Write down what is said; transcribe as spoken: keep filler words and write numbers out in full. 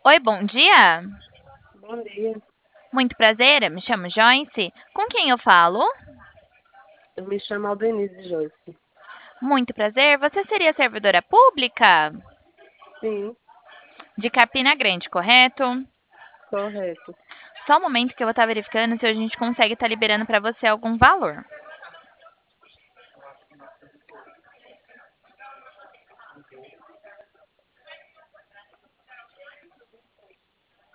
Oi, bom dia. Bom dia, Muito prazer, me chamo Joyce. Com quem eu falo? eu me chamo Aldenise Joyce. Muito prazer. Você seria servidora pública Sim, de Campina Grande, correto? correto. Só um momento que eu vou estar verificando se a gente consegue estar liberando para você algum valor.